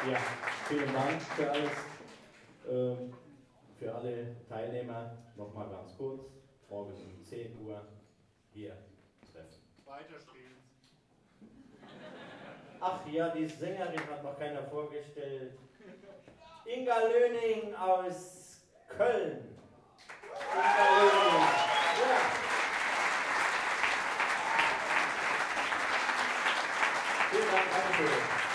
Ja, vielen Dank für alles. Für alle Teilnehmer nochmal ganz kurz. Morgen um 10 Uhr hier treffen. Weiterspielen. Ach ja, die Sängerin hat noch keiner vorgestellt. Inga Löning aus Köln. Inga Löning. Ja. Vielen Dank, danke.